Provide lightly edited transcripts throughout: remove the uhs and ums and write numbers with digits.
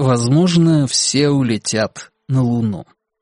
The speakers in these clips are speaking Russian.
Возможно, все улетят на Луну.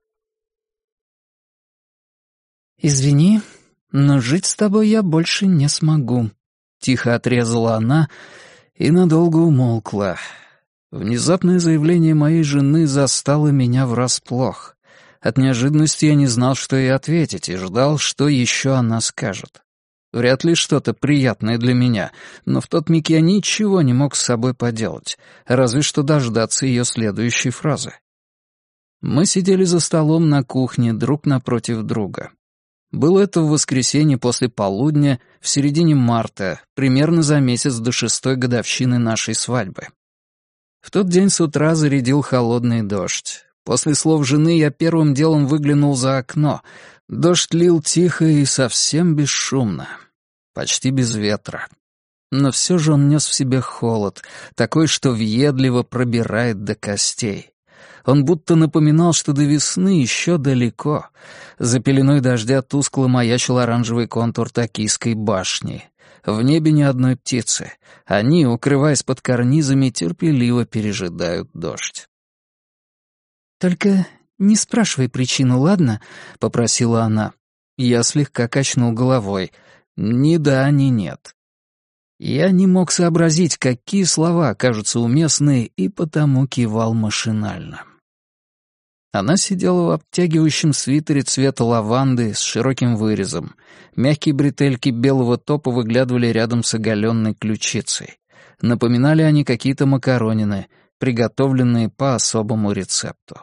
«Извини, но жить с тобой я больше не смогу», — тихо отрезала она и надолго умолкла. Внезапное заявление моей жены застало меня врасплох. От неожиданности я не знал, что ей ответить, и ждал, что еще она скажет. Вряд ли что-то приятное для меня, но в тот миг я ничего не мог с собой поделать, разве что дождаться ее следующей фразы. Мы сидели за столом на кухне друг напротив друга. Было это в воскресенье после полудня, в середине марта, примерно за месяц до 6-й годовщины нашей свадьбы. В тот день с утра зарядил холодный дождь. После слов жены я первым делом выглянул за окно. Дождь лил тихо и совсем бесшумно, почти без ветра. Но все же он нес в себе холод, такой, что въедливо пробирает до костей. Он будто напоминал, что до весны еще далеко. За пеленой дождя тускло маячил оранжевый контур Токийской башни. В небе ни одной птицы. Они, укрываясь под карнизами, терпеливо пережидают дождь. «Только не спрашивай причину, ладно?» — попросила она. Я слегка качнул головой. Ни да, ни нет. Я не мог сообразить, какие слова окажутся уместны, и потому кивал машинально. Она сидела в обтягивающем свитере цвета лаванды с широким вырезом. Мягкие бретельки белого топа выглядывали рядом с оголенной ключицей. Напоминали они какие-то макаронины, приготовленные по особому рецепту.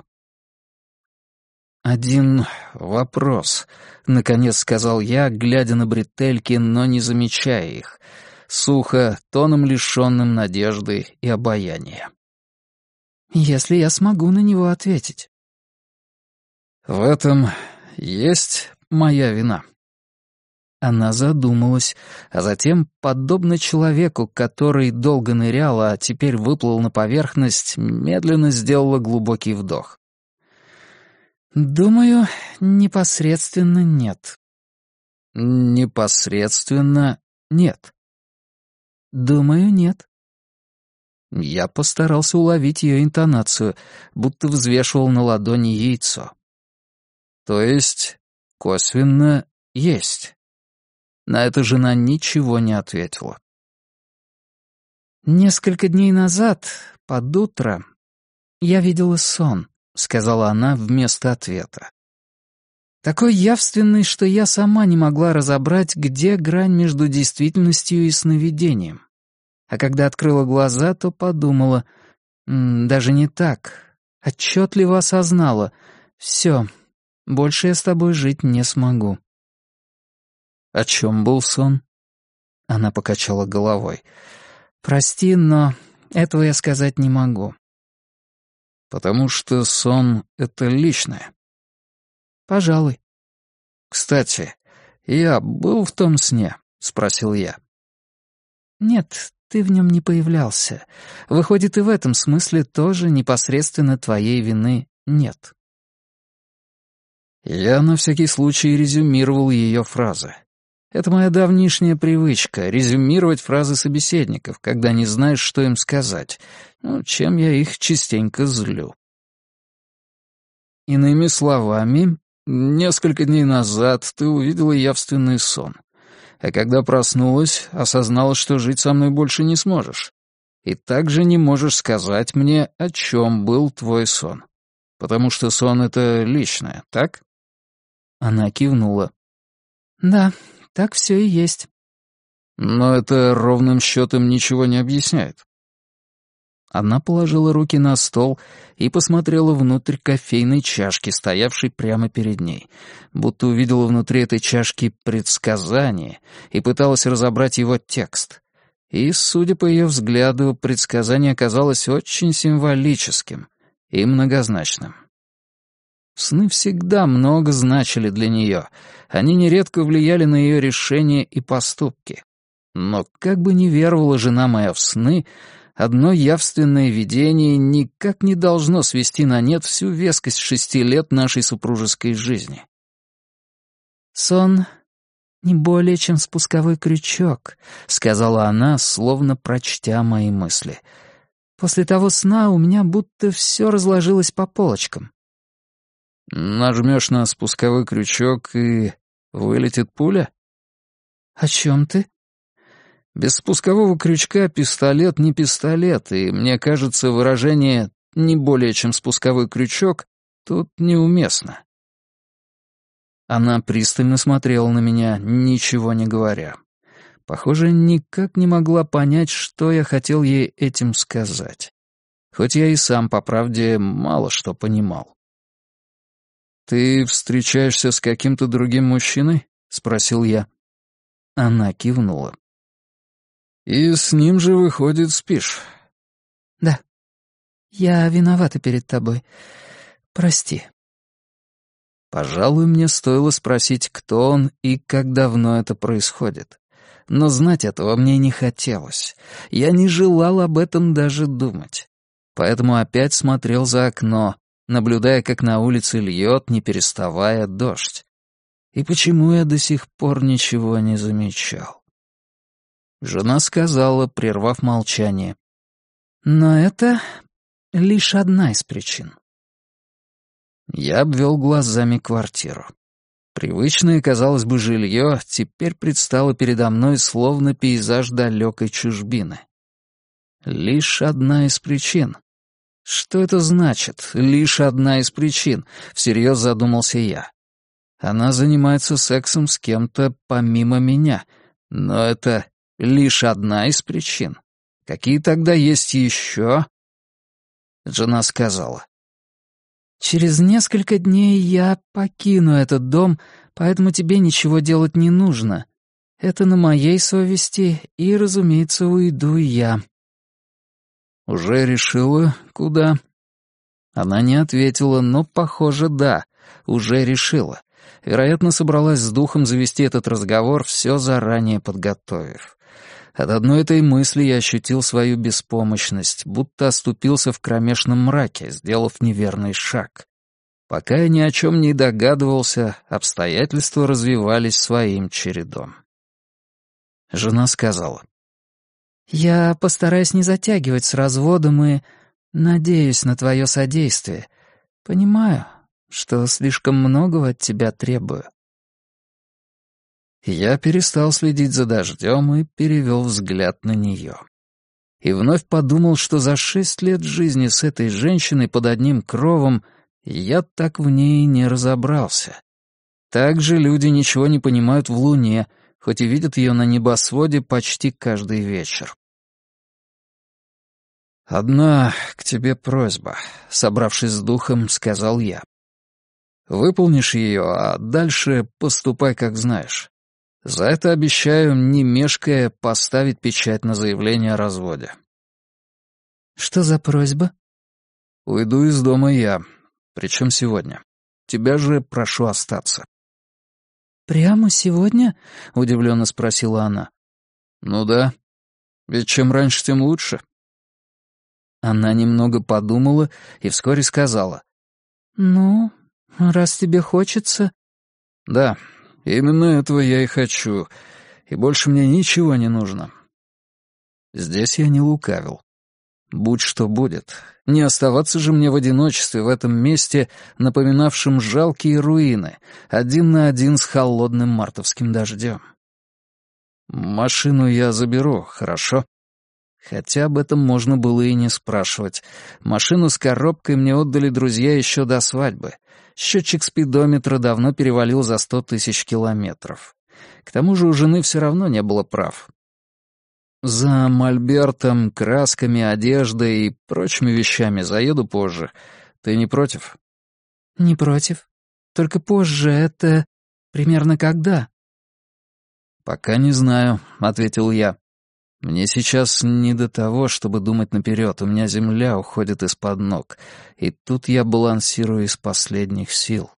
«Один вопрос», — наконец сказал я, глядя на бретельки, но не замечая их. Сухо, тоном лишенным надежды и обаяния. «Если я смогу на него ответить». «В этом есть моя вина». Она задумалась, а затем, подобно человеку, который долго нырял, а теперь выплыл на поверхность, медленно сделала глубокий вдох. «Думаю, непосредственно нет». «Непосредственно нет». «Думаю, нет». Я постарался уловить ее интонацию, будто взвешивал на ладони яйцо. То есть, косвенно, есть. На это жена ничего не ответила. «Несколько дней назад, под утро, я видела сон», — сказала она вместо ответа. «Такой явственный, что я сама не могла разобрать, где грань между действительностью и сновидением. А когда открыла глаза, то подумала, даже не так, отчетливо осознала, все, больше я с тобой жить не смогу». «О чем был сон?» Она покачала головой. «Прости, но этого я сказать не могу». «Потому что сон — это личное». «Пожалуй». «Кстати, я был в том сне?» — спросил я. «Нет, ты в нем не появлялся. Выходит, и в этом смысле тоже непосредственно твоей вины нет». Я на всякий случай резюмировал ее фразы. Это моя давнишняя привычка — резюмировать фразы собеседников, когда не знаешь, что им сказать, чем я их частенько злю. Иными словами, несколько дней назад ты увидела явственный сон, а когда проснулась, осознала, что жить со мной больше не сможешь, и также не можешь сказать мне, о чем был твой сон, потому что сон — это личное, так? Она кивнула. «Да, так все и есть». «Но это ровным счетом ничего не объясняет». Она положила руки на стол и посмотрела внутрь кофейной чашки, стоявшей прямо перед ней, будто увидела внутри этой чашки предсказание и пыталась разобрать его текст. И, судя по ее взгляду, предсказание оказалось очень символическим и многозначным. Сны всегда много значили для нее, они нередко влияли на ее решения и поступки. Но как бы ни веровала жена моя в сны, одно явственное видение никак не должно свести на нет всю вескость 6 лет нашей супружеской жизни. «Сон не более чем спусковой крючок», — сказала она, словно прочтя мои мысли. После того сна у меня будто все разложилось по полочкам». «Нажмешь на спусковой крючок и вылетит пуля?» «О чем ты?» «Без спускового крючка пистолет не пистолет, и, мне кажется, выражение «не более чем спусковой крючок» тут неуместно». Она пристально смотрела на меня, ничего не говоря. Похоже, никак не могла понять, что я хотел ей этим сказать. Хоть я и сам, по правде, мало что понимал. «Ты встречаешься с каким-то другим мужчиной?» — спросил я. Она кивнула. «И с ним же, выходит, спишь?» «Да. Я виновата перед тобой. Прости». Пожалуй, мне стоило спросить, кто он и как давно это происходит. Но знать этого мне не хотелось. Я не желал об этом даже думать. Поэтому опять смотрел за окно, наблюдая, как на улице льет, не переставая, дождь. И почему я до сих пор ничего не замечал? Жена сказала, прервав молчание. «Но это лишь одна из причин». Я обвел глазами квартиру. Привычное, казалось бы, жилье теперь предстало передо мной словно пейзаж далекой чужбины. Лишь одна из причин. Что это значит? Лишь одна из причин, всерьез задумался я. Она занимается сексом с кем-то помимо меня, но это лишь одна из причин. Какие тогда есть еще? Жена сказала. «Через несколько дней я покину этот дом, поэтому тебе ничего делать не нужно. Это на моей совести, и, разумеется, уйду я». «Уже решила, куда?» Она не ответила, но, похоже, да, уже решила. Вероятно, собралась с духом завести этот разговор, все заранее подготовив. От одной этой мысли я ощутил свою беспомощность, будто оступился в кромешном мраке, сделав неверный шаг. Пока я ни о чем не догадывался, обстоятельства развивались своим чередом. Жена сказала. «Я постараюсь не затягивать с разводом и надеюсь на твое содействие. Понимаю, что слишком многого от тебя требую». Я перестал следить за дождем и перевел взгляд на нее. И вновь подумал, что за 6 лет жизни с этой женщиной под одним кровом я так в ней не разобрался. Также люди ничего не понимают в Луне, хоть и видят ее на небосводе почти каждый вечер. «Одна к тебе просьба», — собравшись с духом, сказал я. «Выполнишь ее, а дальше поступай, как знаешь. За это обещаю, не мешкая, поставить печать на заявление о разводе». «Что за просьба?» «Уйду из дома я, причем сегодня. Тебя же прошу остаться». «Прямо сегодня?» — удивленно спросила она. «Ну да. Ведь чем раньше, тем лучше». Она немного подумала и вскоре сказала. «Ну, раз тебе хочется...» «Да, именно этого я и хочу, и больше мне ничего не нужно». Здесь я не лукавил. Будь что будет, не оставаться же мне в одиночестве в этом месте, напоминавшем жалкие руины, один на один с холодным мартовским дождем. «Машину я заберу, хорошо?» Хотя об этом можно было и не спрашивать. Машину с коробкой мне отдали друзья еще до свадьбы. Счетчик спидометра давно перевалил за 100 тысяч километров. К тому же у жены все равно не было прав. За мольбертом, красками, одеждой и прочими вещами заеду позже. Ты не против? «Не против. Только позже это... примерно когда?» «Пока не знаю», — ответил я. «Мне сейчас не до того, чтобы думать наперед. У меня земля уходит из-под ног, и тут я балансирую из последних сил».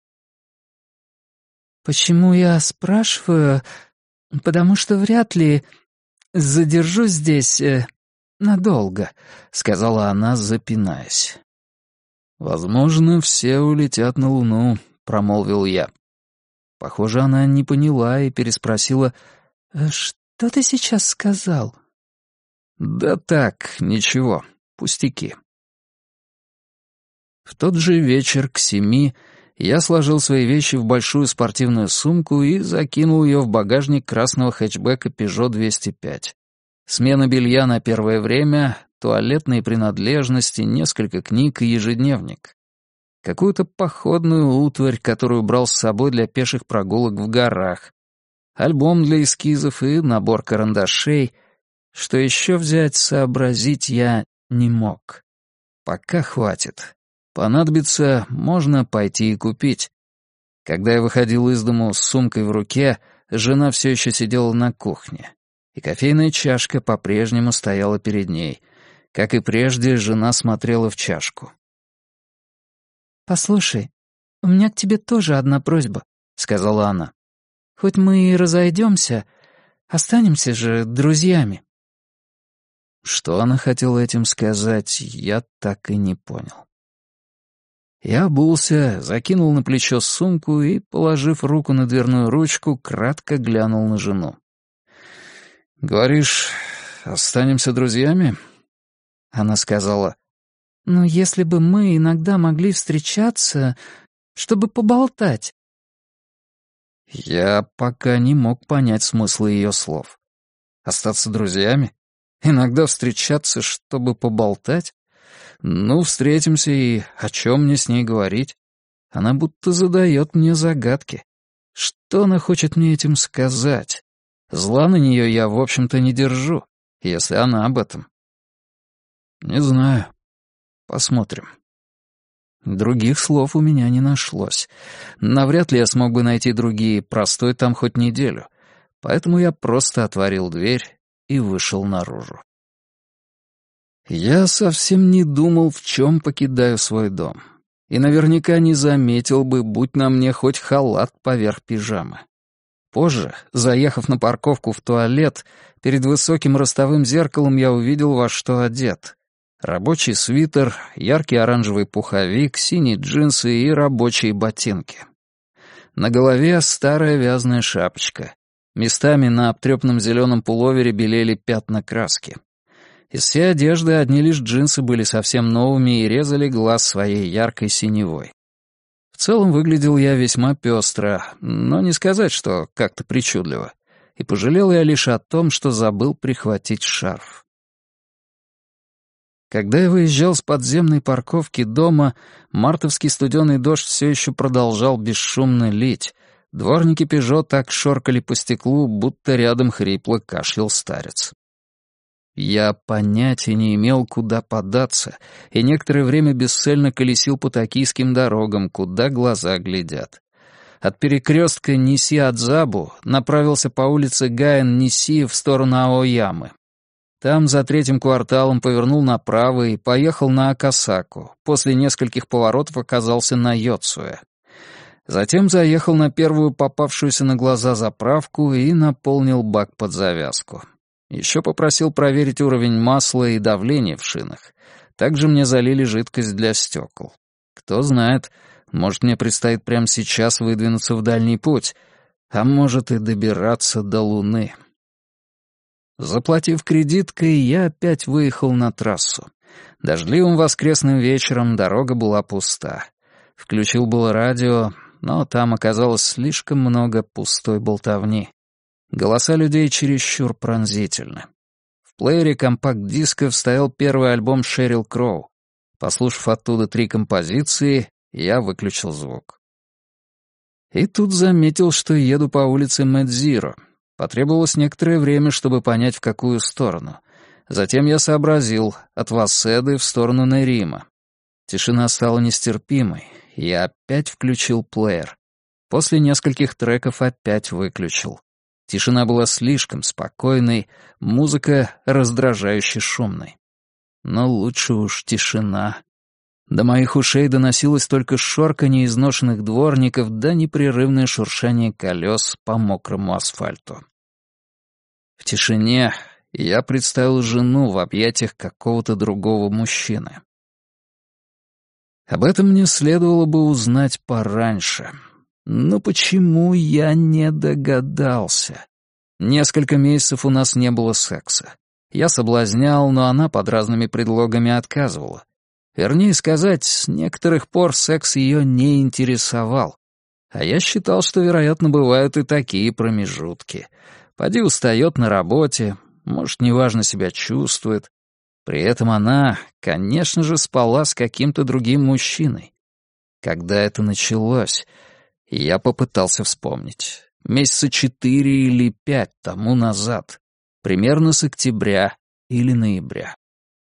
«Почему я спрашиваю? Потому что вряд ли задержусь здесь надолго», — сказала она, запинаясь. «Возможно, все улетят на Луну», — промолвил я. Похоже, она не поняла и переспросила. «Что ты сейчас сказал?» «Да так, ничего. Пустяки. В тот же вечер к 7 я сложил свои вещи в большую спортивную сумку и закинул ее в багажник красного хэтчбека Peugeot 205. Смена белья на первое время, туалетные принадлежности, несколько книг и ежедневник. Какую-то походную утварь, которую брал с собой для пеших прогулок в горах. Альбом для эскизов и набор карандашей. Что еще взять, сообразить я не мог. Пока хватит. Понадобится, можно пойти и купить. Когда я выходил из дому с сумкой в руке, жена все еще сидела на кухне, и кофейная чашка по-прежнему стояла перед ней. Как и прежде, жена смотрела в чашку. «Послушай, у меня к тебе тоже одна просьба», — сказала она. «Хоть мы и разойдемся, останемся же друзьями». Что она хотела этим сказать, я так и не понял. Я обулся, закинул на плечо сумку и, положив руку на дверную ручку, кратко глянул на жену. «Говоришь, останемся друзьями?» Она сказала: «Ну, если бы мы иногда могли встречаться, чтобы поболтать». Я пока не мог понять смысла ее слов. Остаться друзьями? Иногда встречаться, чтобы поболтать? Ну, встретимся, и о чем мне с ней говорить? Она будто задает мне загадки. Что она хочет мне этим сказать? Зла на нее я, в общем-то, не держу, если она об этом. Не знаю. Посмотрим. Других слов у меня не нашлось. Навряд ли я смог бы найти другие, простой там хоть неделю. Поэтому я просто отворил дверь и вышел наружу. Я совсем не думал, в чем покидаю свой дом. И наверняка не заметил бы, будь на мне хоть халат поверх пижамы. Позже, заехав на парковку в туалет, перед высоким ростовым зеркалом я увидел, во что одет. Рабочий свитер, яркий оранжевый пуховик, синие джинсы и рабочие ботинки. На голове старая вязаная шапочка. Местами на обтрепанном зеленом пуловере белели пятна краски. Из всей одежды одни лишь джинсы были совсем новыми и резали глаз своей яркой синевой. В целом выглядел я весьма пестро, но не сказать, что как-то причудливо. И пожалел я лишь о том, что забыл прихватить шарф. Когда я выезжал с подземной парковки дома, мартовский студеный дождь все еще продолжал бесшумно лить. Дворники «Пежо» так шоркали по стеклу, будто рядом хрипло кашлял старец. Я понятия не имел, куда податься, и некоторое время бесцельно колесил по токийским дорогам, куда глаза глядят. От перекрестка Ниси-Адзабу направился по улице Гаэн-Ниси в сторону Аоямы. Там за третьим кварталом повернул направо и поехал на Акасаку. После нескольких поворотов оказался на Йоцуэ. Затем заехал на первую попавшуюся на глаза заправку и наполнил бак под завязку. Еще попросил проверить уровень масла и давление в шинах. Также мне залили жидкость для стекол. Кто знает, может, мне предстоит прямо сейчас выдвинуться в дальний путь, а может и добираться до Луны. Заплатив кредиткой, я опять выехал на трассу. Дождливым воскресным вечером дорога была пуста. Включил было радио, но там оказалось слишком много пустой болтовни. Голоса людей чересчур пронзительны. В плеере компакт-дисков стоял первый альбом Шерил Кроу. Послушав оттуда 3 композиции, я выключил звук. И тут заметил, что еду по улице Мэдзиро. Потребовалось некоторое время, чтобы понять, в какую сторону. Затем я сообразил, от Васеды в сторону Нерима. Тишина стала нестерпимой, и я опять включил плеер. После нескольких треков опять выключил. Тишина была слишком спокойной, музыка раздражающе шумной. Но лучше уж тишина. До моих ушей доносилось только шорканье изношенных дворников да непрерывное шуршание колес по мокрому асфальту. В тишине я представил жену в объятиях какого-то другого мужчины. Об этом мне следовало бы узнать пораньше. Но почему я не догадался? Несколько месяцев у нас не было секса. Я соблазнял, но она под разными предлогами отказывала. Вернее сказать, с некоторых пор секс ее не интересовал. А я считал, что, вероятно, бывают и такие промежутки. Поди устает на работе, может, неважно себя чувствует. При этом она, конечно же, спала с каким-то другим мужчиной. Когда это началось, я попытался вспомнить. Месяца 4 или 5 тому назад. Примерно с октября или ноября.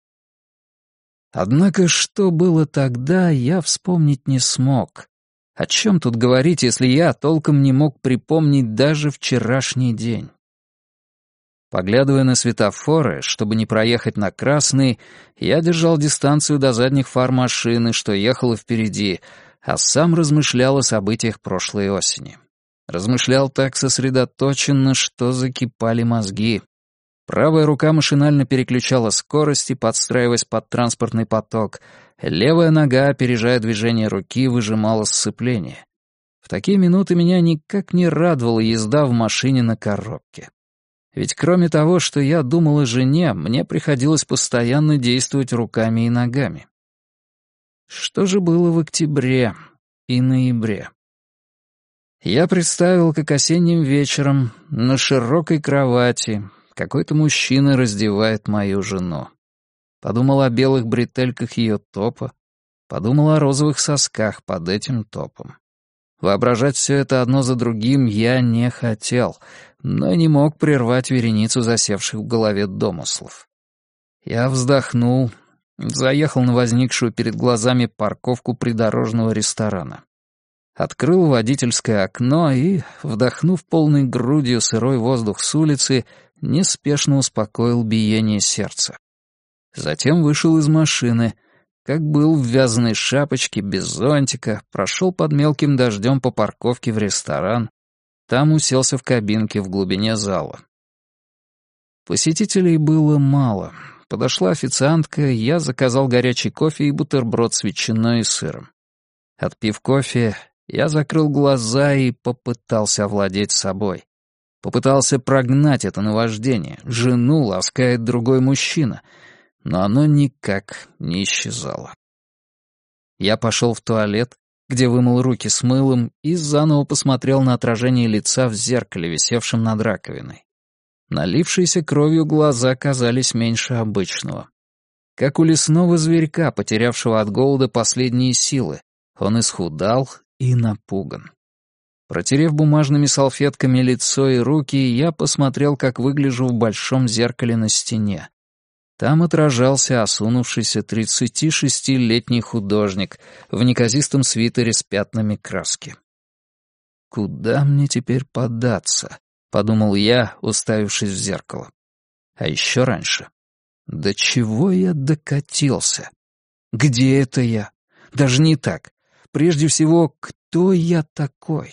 Однако, что было тогда, я вспомнить не смог. О чем тут говорить, если я толком не мог припомнить даже вчерашний день? Поглядывая на светофоры, чтобы не проехать на красный, я держал дистанцию до задних фар машины, что ехала впереди, а сам размышлял о событиях прошлой осени. Размышлял так сосредоточенно, что закипали мозги. Правая рука машинально переключала скорости, подстраиваясь под транспортный поток. Левая нога, опережая движение руки, выжимала сцепление. В такие минуты меня никак не радовала езда в машине на коробке. Ведь кроме того, что я думал о жене, мне приходилось постоянно действовать руками и ногами. Что же было в октябре и ноябре? Я представил, как осенним вечером на широкой кровати какой-то мужчина раздевает мою жену. Подумал о белых бретельках ее топа, подумал о розовых сосках под этим топом. Воображать все это одно за другим я не хотел, но не мог прервать вереницу засевших в голове домыслов. Я вздохнул, заехал на возникшую перед глазами парковку придорожного ресторана. Открыл водительское окно и, вдохнув полной грудью сырой воздух с улицы, неспешно успокоил биение сердца. Затем вышел из машины, как был в вязаной шапочке, без зонтика, прошел под мелким дождем по парковке в ресторан, там уселся в кабинке в глубине зала. Посетителей было мало. Подошла официантка, я заказал горячий кофе и бутерброд с ветчиной и сыром. Отпив кофе, я закрыл глаза и попытался овладеть собой. Попытался прогнать это наваждение. Жену ласкает другой мужчина. Но оно никак не исчезало. Я пошел в туалет, где вымыл руки с мылом и заново посмотрел на отражение лица в зеркале, висевшем над раковиной. Налившиеся кровью глаза казались меньше обычного. Как у лесного зверька, потерявшего от голода последние силы, он исхудал и напуган. Протерев бумажными салфетками лицо и руки, я посмотрел, как выгляжу в большом зеркале на стене. Там отражался осунувшийся 36-летний художник в неказистом свитере с пятнами краски. «Куда мне теперь податься?» — подумал я, уставившись в зеркало. А еще раньше. До чего я докатился? Где это я? Даже не так. Прежде всего, кто я такой?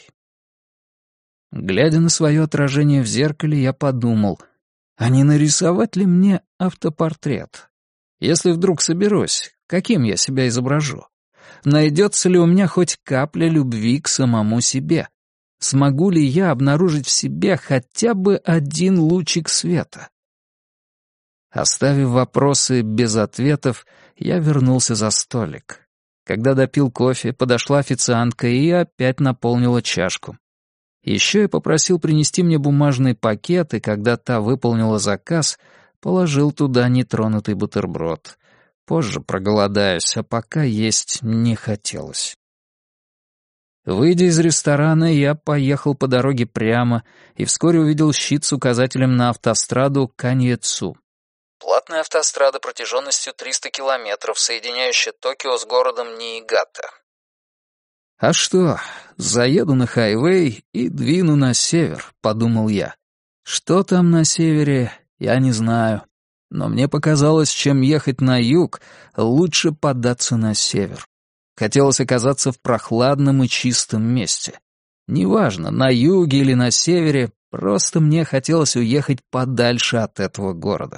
Глядя на свое отражение в зеркале, я подумал, а не нарисовать ли мне автопортрет? Если вдруг соберусь, каким я себя изображу? Найдется ли у меня хоть капля любви к самому себе? Смогу ли я обнаружить в себе хотя бы один лучик света? Оставив вопросы без ответов, я вернулся за столик. Когда допил кофе, подошла официантка и опять наполнила чашку. Еще я попросил принести мне бумажный пакет, и когда та выполнила заказ, положил туда нетронутый бутерброд. Позже проголодаюсь, а пока есть не хотелось. Выйдя из ресторана, я поехал по дороге прямо и вскоре увидел щит с указателем на автостраду Канье-Цу. Платная автострада протяженностью 300 километров, соединяющая Токио с городом Ниигата. «А что, заеду на хайвей и двину на север», — подумал я. Что там на севере, я не знаю. Но мне показалось, чем ехать на юг, лучше податься на север. Хотелось оказаться в прохладном и чистом месте. Неважно, на юге или на севере, просто мне хотелось уехать подальше от этого города.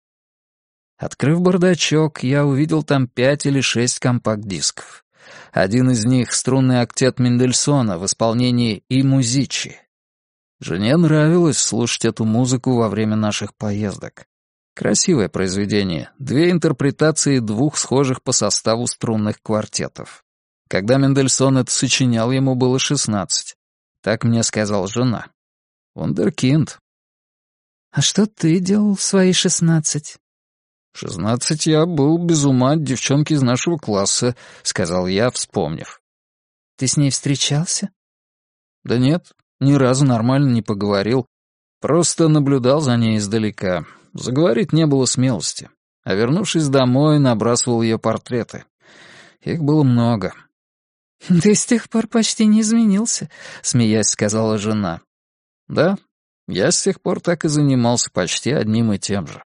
Открыв бардачок, я увидел там 5 или 6 компакт-дисков. Один из них — струнный октет Мендельсона в исполнении «И музичи». Жене нравилось слушать эту музыку во время наших поездок. Красивое произведение, 2 интерпретации 2 схожих по составу струнных квартетов. Когда Мендельсон это сочинял, ему было 16. Так мне сказала жена. Вундеркинд. «А что ты делал в свои 16?» «В 16 я был без ума от девчонки из нашего класса», — сказал я, вспомнив. «Ты с ней встречался?» «Да нет, ни разу нормально не поговорил. Просто наблюдал за ней издалека. Заговорить не было смелости. А вернувшись домой, набрасывал ее портреты. Их было много». «Ты с тех пор почти не изменился», — смеясь сказала жена. «Да, я с тех пор так и занимался почти одним и тем же».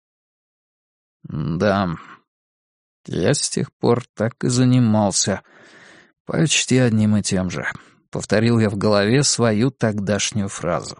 «Да, я с тех пор так и занимался почти одним и тем же», — повторил я в голове свою тогдашнюю фразу.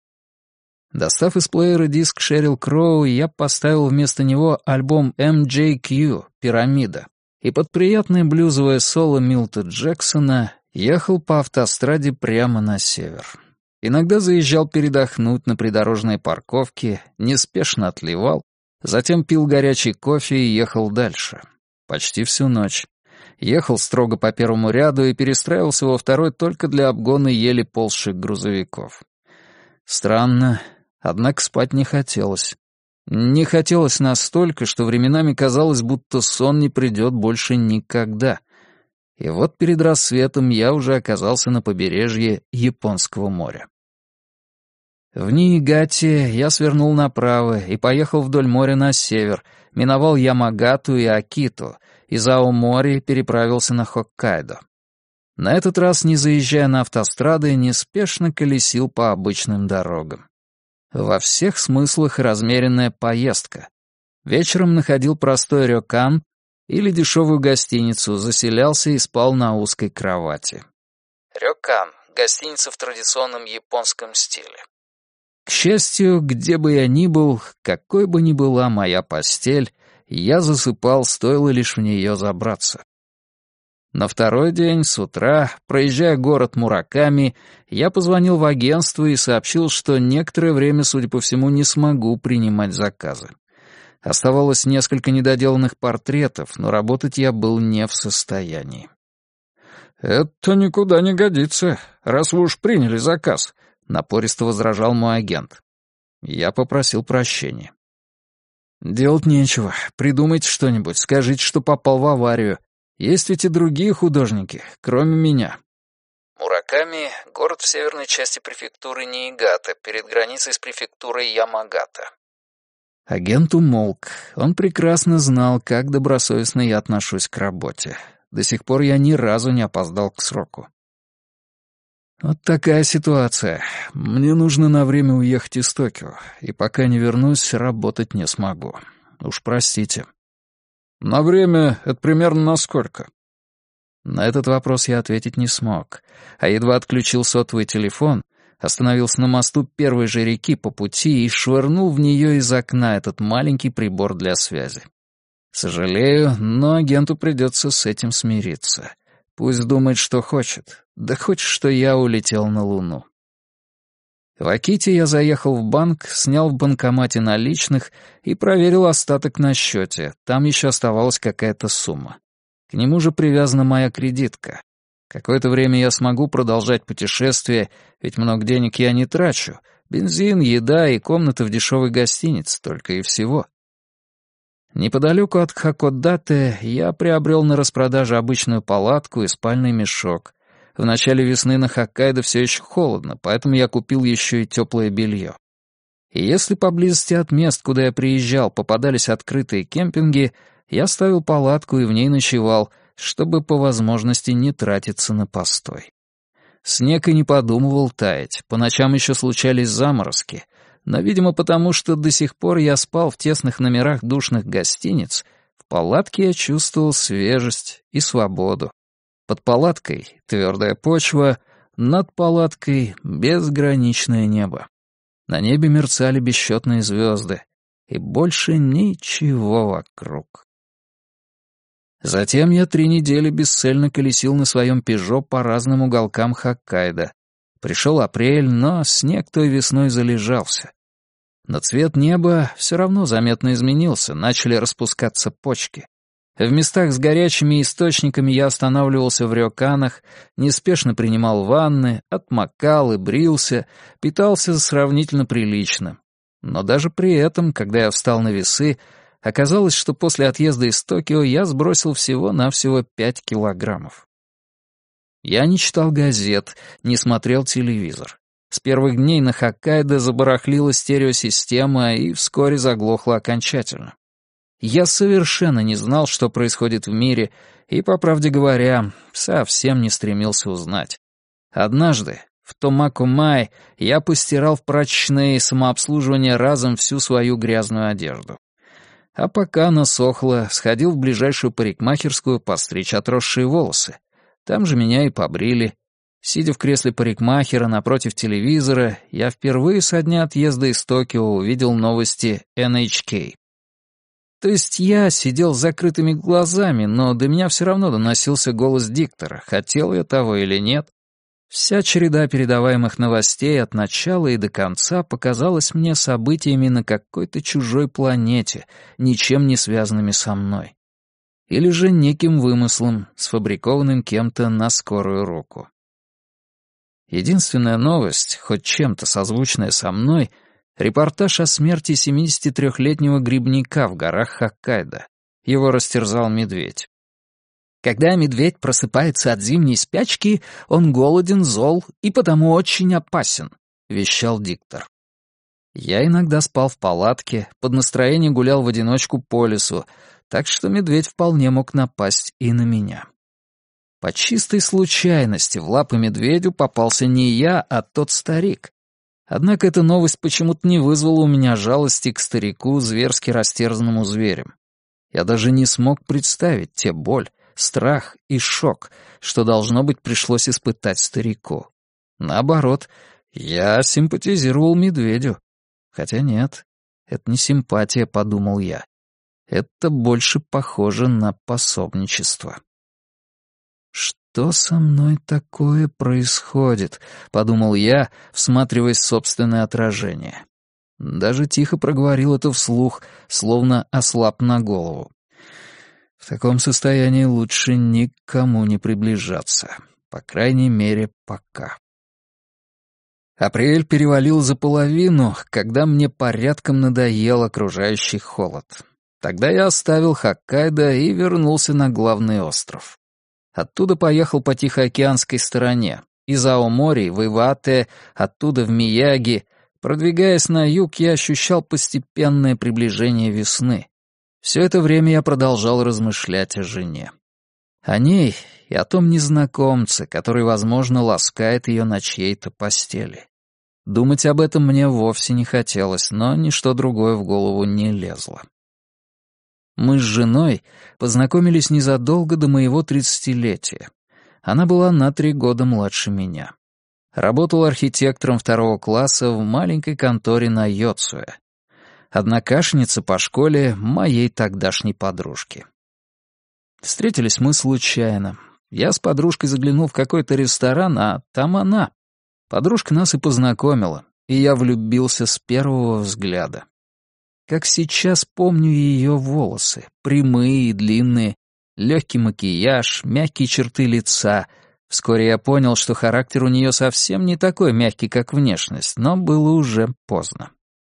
Достав из плеера диск Шерил Кроу, я поставил вместо него альбом MJQ «Пирамида», и под приятное блюзовое соло Милта Джексона ехал по автостраде прямо на север. Иногда заезжал передохнуть на придорожной парковке, неспешно отливал, затем пил горячий кофе и ехал дальше. Почти всю ночь. Ехал строго по первому ряду и перестраивался во второй только для обгона еле ползших грузовиков. Странно, однако спать не хотелось. Не хотелось настолько, что временами казалось, будто сон не придет больше никогда. И вот перед рассветом я уже оказался на побережье Японского моря. В Ниигате я свернул направо и поехал вдоль моря на север, миновал Ямагату и Акиту, из Аомори переправился на Хоккайдо. На этот раз, не заезжая на автострады, неспешно колесил по обычным дорогам. Во всех смыслах размеренная поездка. Вечером находил простой рёкан или дешевую гостиницу, заселялся и спал на узкой кровати. Рёкан — гостиница в традиционном японском стиле. К счастью, где бы я ни был, какой бы ни была моя постель, я засыпал, стоило лишь в нее забраться. На второй день с утра, проезжая город Мураками, я позвонил в агентство и сообщил, что некоторое время, судя по всему, не смогу принимать заказы. Оставалось несколько недоделанных портретов, но работать я был не в состоянии. «Это никуда не годится, раз вы уж приняли заказ», — напористо возражал мой агент. Я попросил прощения. «Делать нечего. Придумайте что-нибудь, скажите, что попал в аварию. Есть ведь и другие художники, кроме меня». Мураками — город в северной части префектуры Ниигата, перед границей с префектурой Ямагата. Агент умолк. Он прекрасно знал, как добросовестно я отношусь к работе. До сих пор я ни разу не опоздал к сроку. «Вот такая ситуация. Мне нужно на время уехать из Токио, и пока не вернусь, работать не смогу. Уж простите». «На время — это примерно на сколько?» На этот вопрос я ответить не смог, а едва отключил сотовый телефон, остановился на мосту первой же реки по пути и швырнул в нее из окна этот маленький прибор для связи. Сожалею, но агенту придется с этим смириться. Пусть думает, что хочет, да хоть что я улетел на Луну. В Аките я заехал в банк, снял в банкомате наличных и проверил остаток на счете. Там еще оставалась какая-то сумма. К нему же привязана моя кредитка. Какое-то время я смогу продолжать путешествие, ведь много денег я не трачу. Бензин, еда и комната в дешевой гостинице только и всего. Неподалеку от Хакодате я приобрел на распродаже обычную палатку и спальный мешок. В начале весны на Хоккайдо все еще холодно, поэтому я купил еще и теплое белье. И если поблизости от мест, куда я приезжал, попадались открытые кемпинги, я ставил палатку и в ней ночевал, чтобы по возможности не тратиться на постой. Снег и не подумывал таять, по ночам еще случались заморозки, но, видимо, потому что до сих пор я спал в тесных номерах душных гостиниц, в палатке я чувствовал свежесть и свободу. Под палаткой — твердая почва, над палаткой — безграничное небо. На небе мерцали бесчетные звезды, и больше ничего вокруг. Затем я 3 недели бесцельно колесил на своем «Пежо» по разным уголкам Хоккайдо. Пришел апрель, но снег той весной залежался. Но цвет неба все равно заметно изменился, начали распускаться почки. В местах с горячими источниками я останавливался в рёканах, неспешно принимал ванны, отмокал и брился, питался сравнительно прилично. Но даже при этом, когда я встал на весы, оказалось, что после отъезда из Токио я сбросил всего-навсего 5 килограммов. Я не читал газет, не смотрел телевизор. С первых дней на Хоккайдо забарахлила стереосистема и вскоре заглохла окончательно. Я совершенно не знал, что происходит в мире, и, по правде говоря, совсем не стремился узнать. Однажды, в Томако-май, я постирал в прачечной самообслуживания разом всю свою грязную одежду. А пока она сохла, сходил в ближайшую парикмахерскую постричь отросшие волосы. Там же меня и побрили. Сидя в кресле парикмахера напротив телевизора, я впервые со дня отъезда из Токио увидел новости NHK. То есть я сидел с закрытыми глазами, но до меня все равно доносился голос диктора, хотел я того или нет. Вся череда передаваемых новостей от начала и до конца показалась мне событиями на какой-то чужой планете, ничем не связанными со мной. Или же неким вымыслом, сфабрикованным кем-то на скорую руку. Единственная новость, хоть чем-то созвучная со мной, репортаж о смерти 73-летнего грибника в горах Хоккайдо. Его растерзал медведь. Когда медведь просыпается от зимней спячки, он голоден, зол и потому очень опасен, вещал диктор. Я иногда спал в палатке, под настроение гулял в одиночку по лесу, так что медведь вполне мог напасть и на меня. По чистой случайности в лапы медведю попался не я, а тот старик. Однако эта новость почему-то не вызвала у меня жалости к старику, зверски растерзанному зверем. Я даже не смог представить те боль, страх и шок, что, должно быть, пришлось испытать старику. Наоборот, я симпатизировал медведю. Хотя нет, это не симпатия, подумал я. Это больше похоже на пособничество. «Что со мной такое происходит?» — подумал я, всматриваясь в собственное отражение. Даже тихо проговорил это вслух, словно ослаб на голову. В таком состоянии лучше никому не приближаться. По крайней мере, пока. Апрель перевалил за половину, когда мне порядком надоел окружающий холод. Тогда я оставил Хоккайдо и вернулся на главный остров. Оттуда поехал по Тихоокеанской стороне, из Аомори в Ивате, оттуда в Мияги. Продвигаясь на юг, я ощущал постепенное приближение весны. Все это время я продолжал размышлять о жене. О ней и о том незнакомце, который, возможно, ласкает ее на чьей-то постели. Думать об этом мне вовсе не хотелось, но ничто другое в голову не лезло. Мы с женой познакомились незадолго до моего 30-летия. Она была на 3 года младше меня. Работал архитектором 2 класса в маленькой конторе на Йоцуэ. Однокашница по школе моей тогдашней подружки. Встретились мы случайно. Я с подружкой заглянул в какой-то ресторан, а там она. Подружка нас и познакомила, и я влюбился с первого взгляда. Как сейчас помню ее волосы, прямые и длинные, легкий макияж, мягкие черты лица. Вскоре я понял, что характер у нее совсем не такой мягкий, как внешность, но было уже поздно.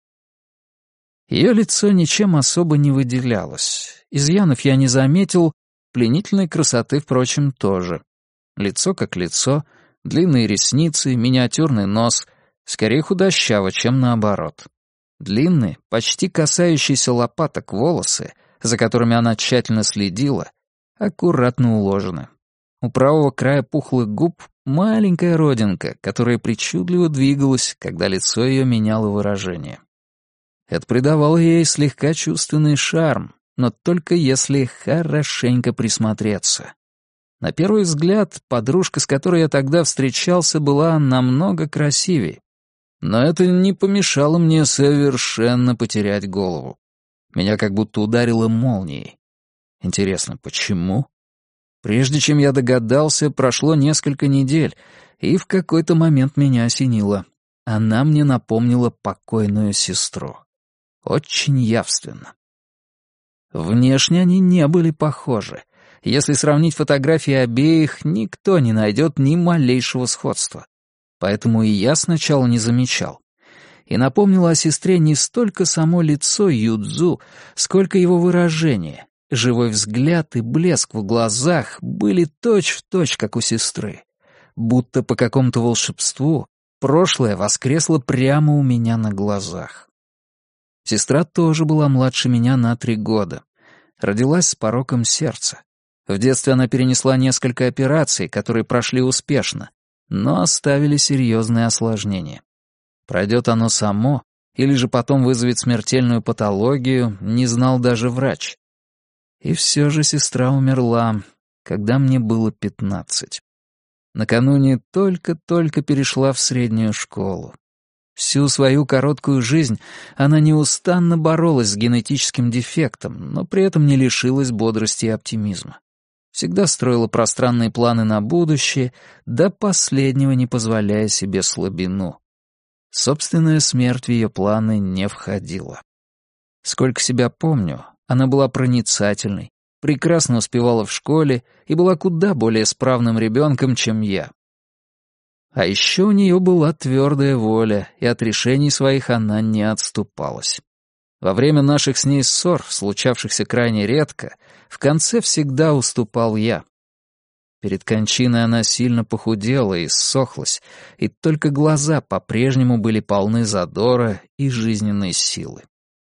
Ее лицо ничем особо не выделялось. Изъянов я не заметил, пленительной красоты, впрочем, тоже. Лицо как лицо, длинные ресницы, миниатюрный нос, скорее худощаво, чем наоборот. Длинные, почти касающиеся лопаток волосы, за которыми она тщательно следила, аккуратно уложены. У правого края пухлых губ маленькая родинка, которая причудливо двигалась, когда лицо ее меняло выражение. Это придавало ей слегка чувственный шарм, но только если хорошенько присмотреться. На первый взгляд, подружка, с которой я тогда встречался, была намного красивее. Но это не помешало мне совершенно потерять голову. Меня как будто ударило молнией. Интересно, почему? Прежде чем я догадался, прошло несколько недель, и в какой-то момент меня осенило. она мне напомнила покойную сестру. Очень явственно. Внешне они не были похожи. Если сравнить фотографии обеих, никто не найдет ни малейшего сходства. Поэтому и я сначала не замечал. И напомнило о сестре не столько само лицо Юдзу, сколько его выражение. Живой взгляд и блеск в глазах были точь-в-точь, как у сестры. Будто по какому-то волшебству прошлое воскресло прямо у меня на глазах. Сестра тоже была младше меня на 3 года. Родилась с пороком сердца. В детстве она перенесла несколько операций, которые прошли успешно, но оставили серьезные осложнения. Пройдет оно само, или же потом вызовет смертельную патологию, не знал даже врач. И все же сестра умерла, когда мне было 15. Накануне только-только перешла в среднюю школу. Всю свою короткую жизнь она неустанно боролась с генетическим дефектом, но при этом не лишилась бодрости и оптимизма. Всегда строила пространные планы на будущее, до последнего не позволяя себе слабину. Собственная смерть в ее планы не входила. Сколько себя помню, она была проницательной, прекрасно успевала в школе и была куда более справным ребенком, чем я. А еще у нее была твердая воля, и от решений своих она не отступалась. Во время наших с ней ссор, случавшихся крайне редко, в конце всегда уступал я. Перед кончиной она сильно похудела и ссохлась, и только глаза по-прежнему были полны задора и жизненной силы.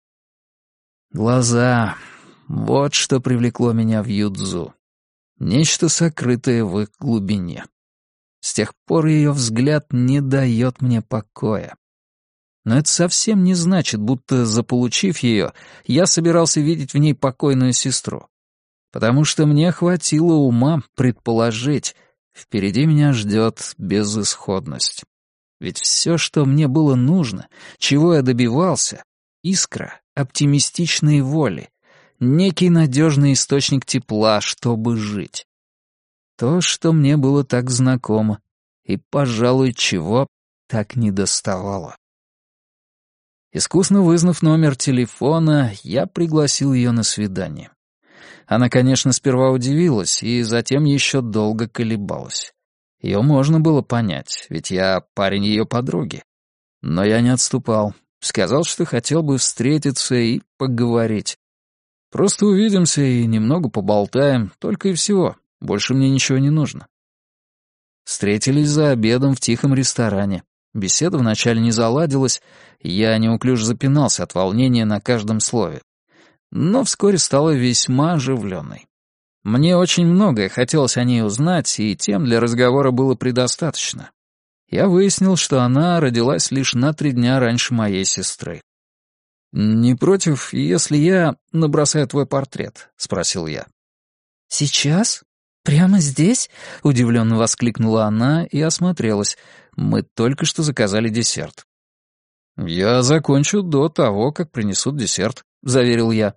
Глаза — вот что привлекло меня в Юдзу. Нечто сокрытое в их глубине. С тех пор ее взгляд не дает мне покоя. Но это совсем не значит, будто, заполучив ее, я собирался видеть в ней покойную сестру. Потому что мне хватило ума предположить, впереди меня ждет безысходность. Ведь все, что мне было нужно, чего я добивался — искра оптимистичной воли, некий надежный источник тепла, чтобы жить. То, что мне было так знакомо, и, пожалуй, чего так недоставало. Искусно вызнав номер телефона, я пригласил ее на свидание. Она, конечно, сперва удивилась и затем еще долго колебалась. Ее можно было понять, ведь я парень ее подруги. Но я не отступал. Сказал, что хотел бы встретиться и поговорить. Просто увидимся и немного поболтаем, только и всего. Больше мне ничего не нужно. Встретились за обедом в тихом ресторане. Беседа вначале не заладилась, я неуклюже запинался от волнения на каждом слове. Но вскоре стала весьма оживленной. Мне очень многое хотелось о ней узнать, и тем для разговора было предостаточно. Я выяснил, что она родилась лишь на 3 дня раньше моей сестры. «Не против, если я набросаю твой портрет?» — спросил я. «Сейчас? Прямо здесь?» — удивленно воскликнула она и осмотрелась. Мы только что заказали десерт. «Я закончу до того, как принесут десерт», — заверил я.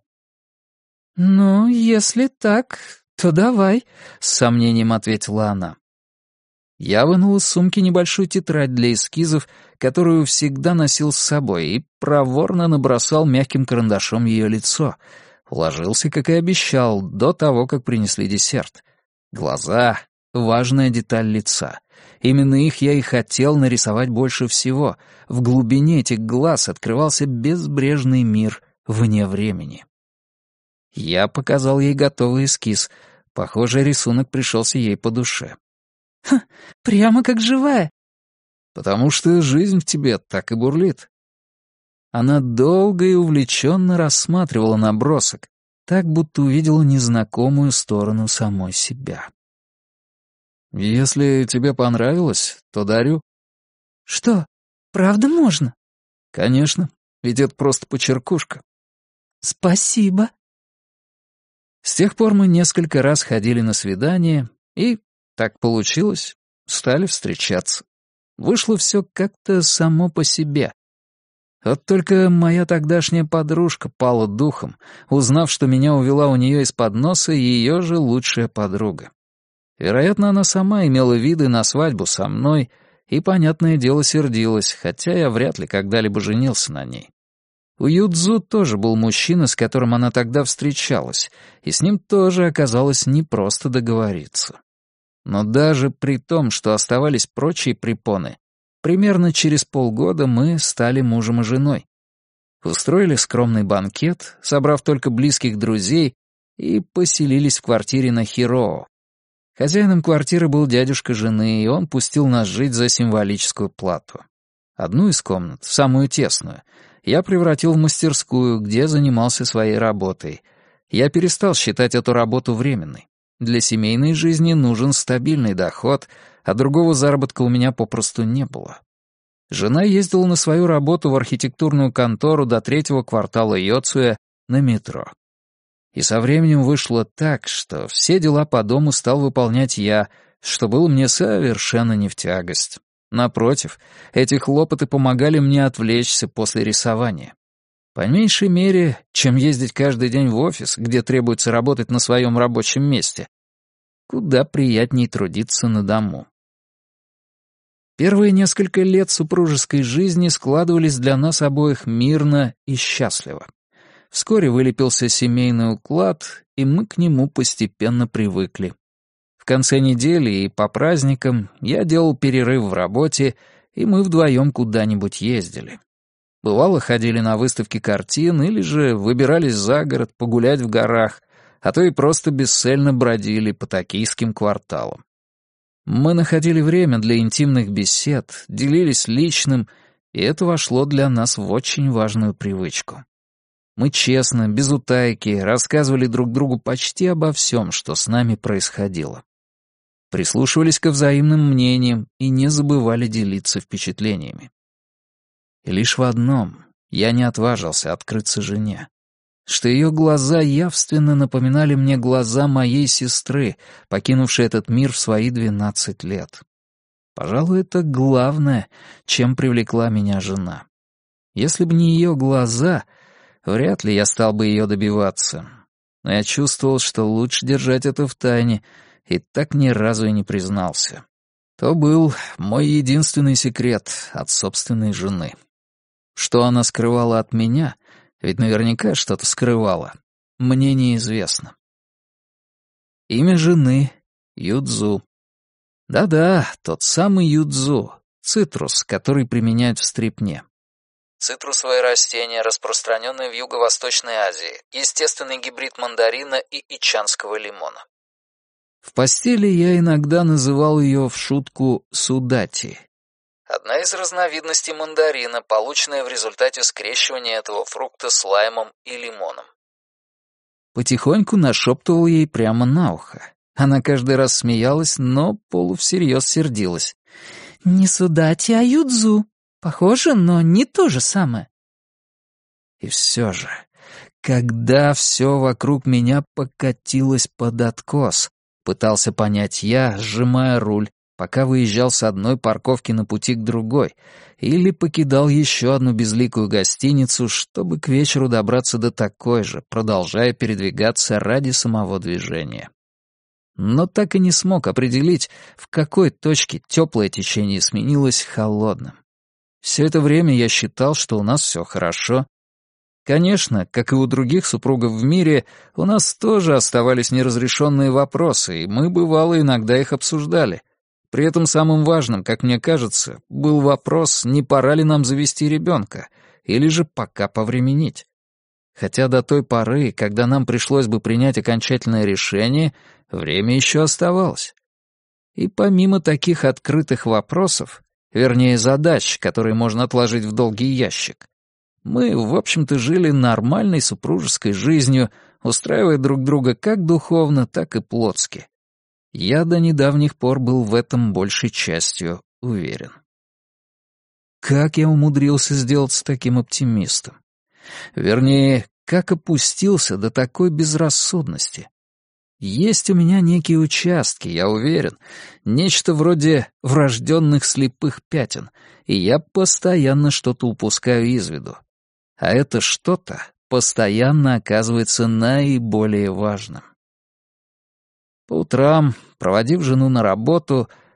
«Ну, если так, то давай», — с сомнением ответила она. Я вынул из сумки небольшую тетрадь для эскизов, которую всегда носил с собой, и проворно набросал мягким карандашом ее лицо. Уложился, как и обещал, до того, как принесли десерт. Глаза — важная деталь лица. Именно их я и хотел нарисовать больше всего. В глубине этих глаз открывался безбрежный мир вне времени. Я показал ей готовый эскиз. Похоже, рисунок пришелся ей по душе. «Ха, прямо как живая». «Потому что жизнь в тебе так и бурлит». Она долго и увлеченно рассматривала набросок, так будто увидела незнакомую сторону самой себя. «Если тебе понравилось, то дарю». «Что, правда можно?» «Конечно, ведь это просто почеркушка». «Спасибо». С тех пор мы несколько раз ходили на свидания, и, так получилось, стали встречаться. Вышло все как-то само по себе. Вот только моя тогдашняя подружка пала духом, узнав, что меня увела у нее из-под носа ее же лучшая подруга. Вероятно, она сама имела виды на свадьбу со мной, и, понятное дело, сердилась, хотя я вряд ли когда-либо женился на ней. У Юдзу тоже был мужчина, с которым она тогда встречалась, и с ним тоже оказалось непросто договориться. Но даже при том, что оставались прочие препоны, примерно через полгода мы стали мужем и женой. Устроили скромный банкет, собрав только близких друзей, и поселились в квартире на Хироо. Хозяином квартиры был дядюшка жены, и он пустил нас жить за символическую плату. Одну из комнат, самую тесную, я превратил в мастерскую, где занимался своей работой. Я перестал считать эту работу временной. Для семейной жизни нужен стабильный доход, а другого заработка у меня попросту не было. Жена ездила на свою работу в архитектурную контору до 3-го квартала Йоцуэ на метро. И со временем вышло так, что все дела по дому стал выполнять я, что было мне совершенно не в тягость. Напротив, эти хлопоты помогали мне отвлечься после рисования. По меньшей мере, чем ездить каждый день в офис, где требуется работать на своем рабочем месте, куда приятнее трудиться на дому. Первые несколько лет супружеской жизни складывались для нас обоих мирно и счастливо. Вскоре вылепился семейный уклад, и мы к нему постепенно привыкли. В конце недели и по праздникам я делал перерыв в работе, и мы вдвоем куда-нибудь ездили. Бывало, ходили на выставки картин или же выбирались за город погулять в горах, а то и просто бесцельно бродили по токийским кварталам. Мы находили время для интимных бесед, делились личным, и это вошло для нас в очень важную привычку. Мы честно, без утайки, рассказывали друг другу почти обо всем, что с нами происходило. Прислушивались ко взаимным мнениям и не забывали делиться впечатлениями. И лишь в одном я не отважился открыться жене, что ее глаза явственно напоминали мне глаза моей сестры, покинувшей этот мир в свои 12 лет. Пожалуй, это главное, чем привлекла меня жена. Если бы не ее глаза, вряд ли я стал бы ее добиваться. Но я чувствовал, что лучше держать это в тайне, и так ни разу и не признался. То был мой единственный секрет от собственной жены. Что она скрывала от меня, ведь наверняка что-то скрывала, мне неизвестно. Имя жены — Юдзу. Да-да, тот самый Юдзу, цитрус, который применяют в стрипне. Цитрусовое растение, распространенное в Юго-Восточной Азии, естественный гибрид мандарина и ичанского лимона. В постели я иногда называл ее в шутку «судати». Одна из разновидностей мандарина, полученная в результате скрещивания этого фрукта с лаймом и лимоном. Потихоньку нашептывал ей прямо на ухо. Она каждый раз смеялась, но полувсерьез сердилась. «Не судати, а Юдзу. Похоже, но не то же самое». И все же, когда все вокруг меня покатилось под откос, пытался понять я, сжимая руль, пока выезжал с одной парковки на пути к другой, или покидал еще одну безликую гостиницу, чтобы к вечеру добраться до такой же, продолжая передвигаться ради самого движения. Но так и не смог определить, в какой точке теплое течение сменилось холодным. Все это время я считал, что у нас все хорошо. Конечно, как и у других супругов в мире, у нас тоже оставались неразрешенные вопросы, и мы, бывало, иногда их обсуждали. При этом самым важным, как мне кажется, был вопрос, не пора ли нам завести ребенка, или же пока повременить. Хотя до той поры, когда нам пришлось бы принять окончательное решение, время еще оставалось. И помимо таких открытых вопросов, вернее задач, которые можно отложить в долгий ящик, мы, в общем-то, жили нормальной супружеской жизнью, устраивая друг друга как духовно, так и плотски. Я до недавних пор был в этом большей частью уверен. Как я умудрился сделаться таким оптимистом? Вернее, как опустился до такой безрассудности? Есть у меня некие участки, я уверен, нечто вроде врожденных слепых пятен, и я постоянно что-то упускаю из виду. А это что-то постоянно оказывается наиболее важным. По утрам, проводив жену на работу,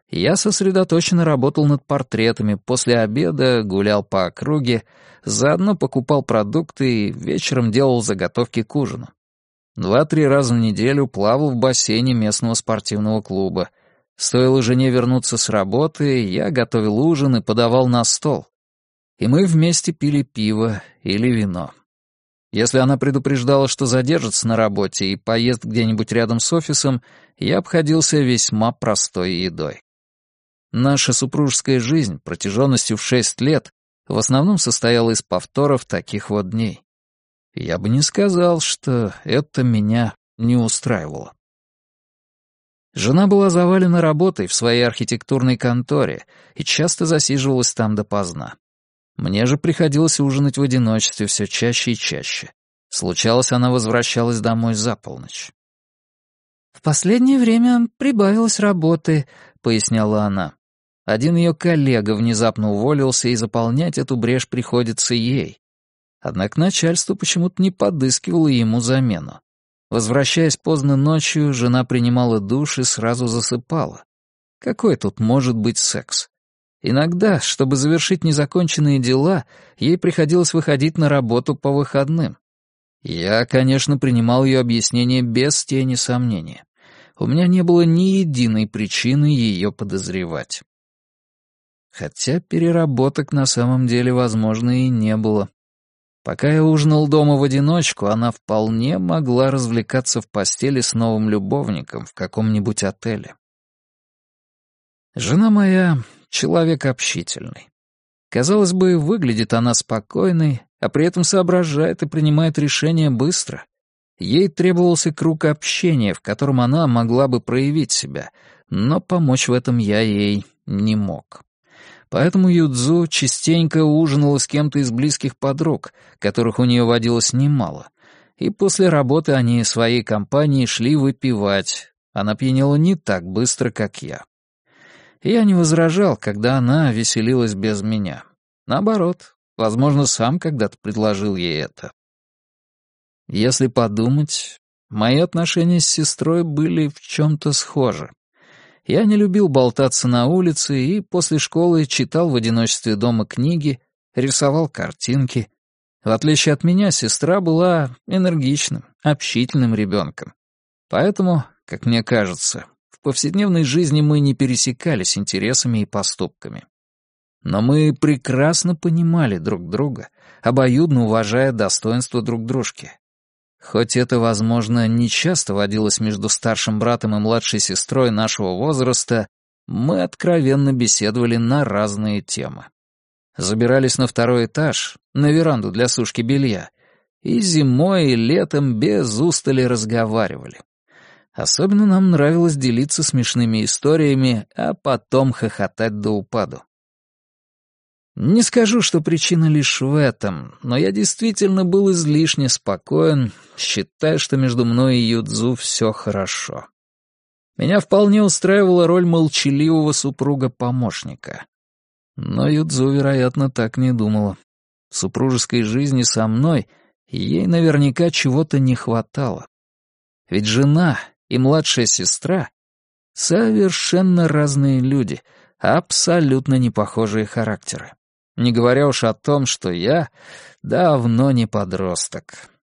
Я сосредоточенно работал над портретами, после обеда гулял по округе, заодно покупал продукты и вечером делал заготовки к ужину. 2-3 раза в неделю плавал в бассейне местного спортивного клуба. Стоило жене вернуться с работы, я готовил ужин и подавал на стол. И мы вместе пили пиво или вино. Если она предупреждала, что задержится на работе и поест где-нибудь рядом с офисом, я обходился весьма простой едой. Наша супружеская жизнь протяженностью в 6 лет в основном состояла из повторов таких вот дней. Я бы не сказал, что это меня не устраивало. Жена была завалена работой в своей архитектурной конторе и часто засиживалась там допоздна. Мне же приходилось ужинать в одиночестве все чаще и чаще. Случалось, она возвращалась домой за полночь. «В последнее время прибавилось работы», — поясняла она. Один ее коллега внезапно уволился, и заполнять эту брешь приходится ей. Однако начальство почему-то не подыскивало ему замену. Возвращаясь поздно ночью, жена принимала душ и сразу засыпала. Какой тут может быть секс? Иногда, чтобы завершить незаконченные дела, ей приходилось выходить на работу по выходным. Я, конечно, принимал ее объяснение без тени сомнения. У меня не было ни единой причины ее подозревать. Хотя переработок на самом деле, возможно, и не было. Пока я ужинал дома в одиночку, она вполне могла развлекаться в постели с новым любовником в каком-нибудь отеле. Жена моя — человек общительный. Казалось бы, выглядит она спокойной, а при этом соображает и принимает решения быстро. Ей требовался круг общения, в котором она могла бы проявить себя, но помочь в этом я ей не мог. Поэтому Юдзу частенько ужинала с кем-то из близких подруг, которых у нее водилось немало, и после работы они своей компанией шли выпивать. Она пьянела не так быстро, как я. Я не возражал, когда она веселилась без меня. Наоборот, возможно, сам когда-то предложил ей это. Если подумать, мои отношения с сестрой были в чем-то схожи. Я не любил болтаться на улице и после школы читал в одиночестве дома книги, рисовал картинки. В отличие от меня, сестра была энергичным, общительным ребенком. Поэтому, как мне кажется, в повседневной жизни мы не пересекались интересами и поступками. Но мы прекрасно понимали друг друга, обоюдно уважая достоинства друг дружки. Хоть это, возможно, не часто водилось между старшим братом и младшей сестрой нашего возраста, мы откровенно беседовали на разные темы. Забирались на 2-й этаж, на веранду для сушки белья, и зимой и летом без устали разговаривали. Особенно нам нравилось делиться смешными историями, а потом хохотать до упаду. Не скажу, что причина лишь в этом, но я действительно был излишне спокоен, считая, что между мной и Юдзу все хорошо. Меня вполне устраивала роль молчаливого супруга-помощника. Но Юдзу, вероятно, так не думала. В супружеской жизни со мной ей наверняка чего-то не хватало. Ведь жена и младшая сестра — совершенно разные люди, абсолютно не похожие характеры. Не говоря уж о том, что я давно не подросток.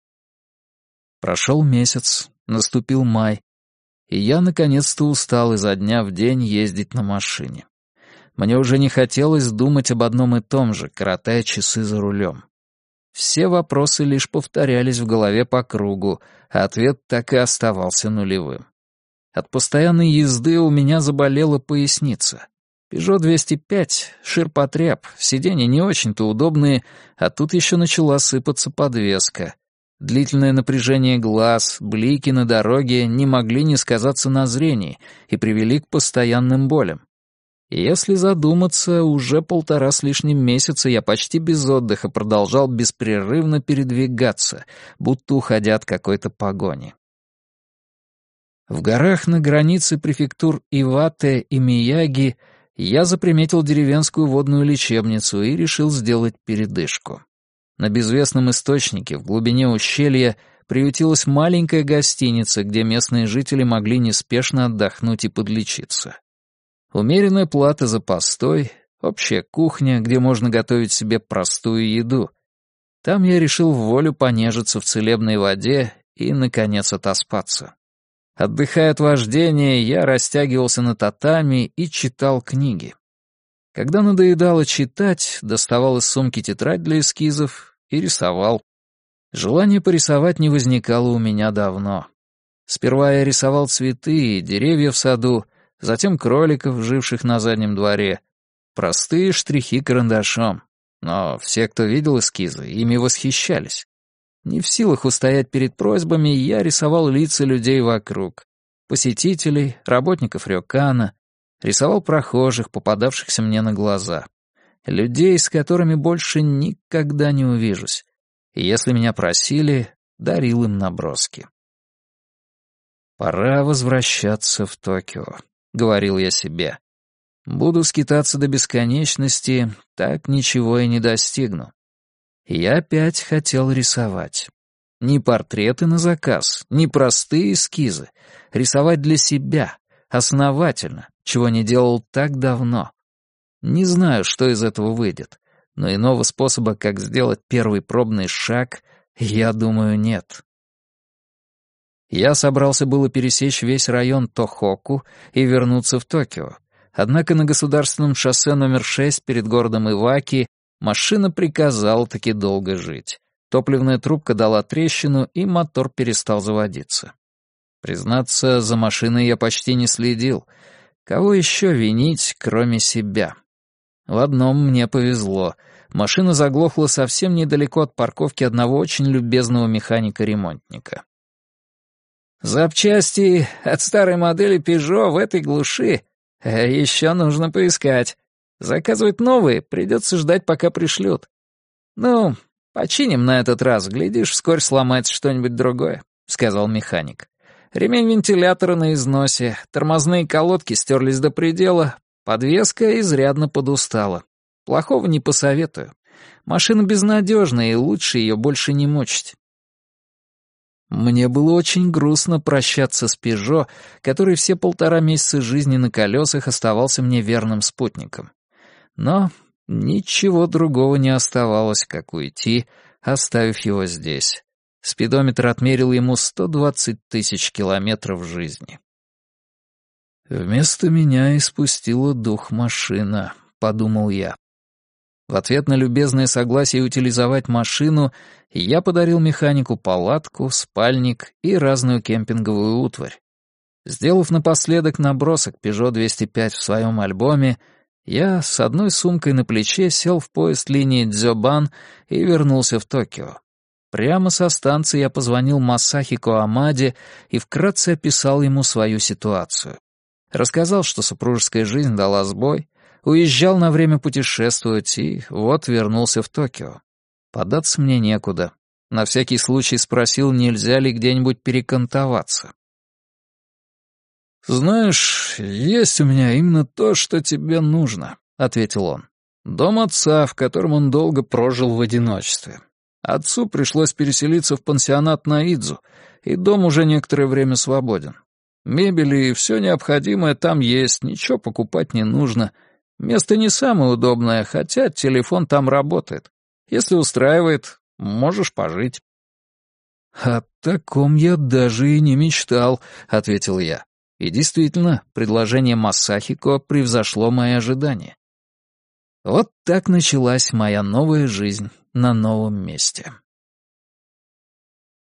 Прошел месяц, наступил май, и я наконец-то устал изо дня в день ездить на машине. Мне уже не хотелось думать об одном и том же, коротая часы за рулем. Все вопросы лишь повторялись в голове по кругу, а ответ так и оставался нулевым. От постоянной езды у меня заболела поясница. Peugeot 205 — ширпотреб, сиденья не очень-то удобные, а тут еще начала сыпаться подвеска. Длительное напряжение глаз, блики на дороге не могли не сказаться на зрении и привели к постоянным болям. И если задуматься, уже 1,5 с лишним месяца я почти без отдыха продолжал беспрерывно передвигаться, будто уходя от какой-то погони. В горах на границе префектур Ивате и Мияги я заприметил деревенскую водную лечебницу и решил сделать передышку. На безвестном источнике в глубине ущелья приютилась маленькая гостиница, где местные жители могли неспешно отдохнуть и подлечиться. Умеренная плата за постой, общая кухня, где можно готовить себе простую еду. Там я решил вволю понежиться в целебной воде и, наконец, отоспаться. Отдыхая от вождения, я растягивался на татами и читал книги. Когда надоедало читать, доставал из сумки тетрадь для эскизов и рисовал. Желание порисовать не возникало у меня давно. Сперва я рисовал цветы и деревья в саду, затем кроликов, живших на заднем дворе. Простые штрихи карандашом. Но все, кто видел эскизы, ими восхищались. Не в силах устоять перед просьбами, я рисовал лица людей вокруг. Посетителей, работников рёкана, рисовал прохожих, попадавшихся мне на глаза. Людей, с которыми больше никогда не увижусь. И если меня просили, дарил им наброски. «Пора возвращаться в Токио», — говорил я себе. «Буду скитаться до бесконечности, так ничего и не достигну». Я опять хотел рисовать. Не портреты на заказ, не простые эскизы. Рисовать для себя, основательно, чего не делал так давно. Не знаю, что из этого выйдет, но иного способа, как сделать первый пробный шаг, я думаю, нет. Я собрался было пересечь весь район Тохоку и вернуться в Токио. Однако на государственном шоссе номер 6 перед городом Иваки машина приказала таки долго жить. Топливная трубка дала трещину, и мотор перестал заводиться. Признаться, за машиной я почти не следил. Кого еще винить, кроме себя? В одном мне повезло. Машина заглохла совсем недалеко от парковки одного очень любезного механика-ремонтника. Запчасти от старой модели Peugeot в этой глуши еще нужно поискать. Заказывать новые придется ждать, пока пришлют. Ну, починим на этот раз, глядишь, вскоре сломается что-нибудь другое, — сказал механик. Ремень вентилятора на износе, тормозные колодки стерлись до предела, подвеска изрядно подустала. Плохого не посоветую. Машина безнадежная, и лучше ее больше не мучить. Мне было очень грустно прощаться с Пежо, который все 1,5 месяца жизни на колесах оставался мне верным спутником. Но ничего другого не оставалось, как уйти, оставив его здесь. Спидометр отмерил ему 120 000 километров жизни. «Вместо меня испустила дух машина», — подумал я. В ответ на любезное согласие утилизовать машину я подарил механику палатку, спальник и разную кемпинговую утварь. Сделав напоследок набросок Peugeot 205 в своем альбоме, я с одной сумкой на плече сел в поезд линии Дзёбан и вернулся в Токио. Прямо со станции я позвонил Масахико Амаде и вкратце описал ему свою ситуацию. Рассказал, что супружеская жизнь дала сбой, уезжал на время путешествовать и вот вернулся в Токио. Податься мне некуда. На всякий случай спросил, нельзя ли где-нибудь перекантоваться. «Знаешь, есть у меня именно то, что тебе нужно», — ответил он. «Дом отца, в котором он долго прожил в одиночестве. Отцу пришлось переселиться в пансионат на Идзу, и дом уже некоторое время свободен. Мебель и все необходимое там есть, ничего покупать не нужно. Место не самое удобное, хотя телефон там работает. Если устраивает, можешь пожить». «О таком я даже и не мечтал», — ответил я. И действительно, предложение Масахико превзошло мои ожидания. Вот так началась моя новая жизнь на новом месте.